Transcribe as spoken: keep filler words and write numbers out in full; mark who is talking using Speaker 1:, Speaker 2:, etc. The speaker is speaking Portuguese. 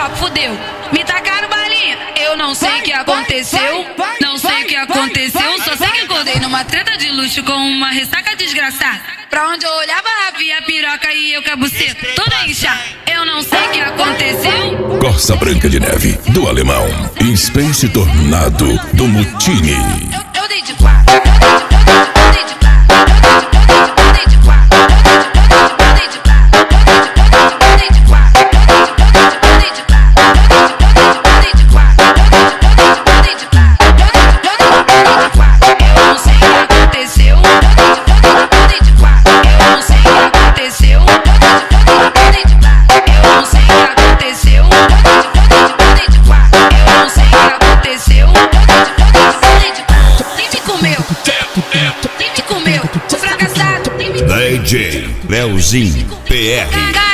Speaker 1: só fudeu. Me tacaram balinha, eu não sei o que aconteceu. Não sei o que aconteceu, só sei que acordei numa treta de luxo com uma ressaca desgraçada. Pra onde eu olhava, havia piroca e eu com a buceta toda inchada. Eu não sei o que aconteceu.
Speaker 2: Corsa Branca de Neve, do Alemão. Space Tornado, do Mutini.
Speaker 1: Eu, eu dei de quatro, eu dei de quatro, eu dei de quatro, eu dei de quatro, eu dei de quatro, eu dei de quatro, eu dei de quatro, eu dei de quatro, eu dei de quatro, eu não sei o que aconteceu. Eu dei de quatro, eu não sei o que aconteceu. Eu dei de quatro, eu não sei o que aconteceu. Eu dei de quatro, eu não sei o que aconteceu. Eu dei de quatro, nem me comeu, nem me comeu, o fracassado nem me comeu.
Speaker 2: D J Leozinho P R.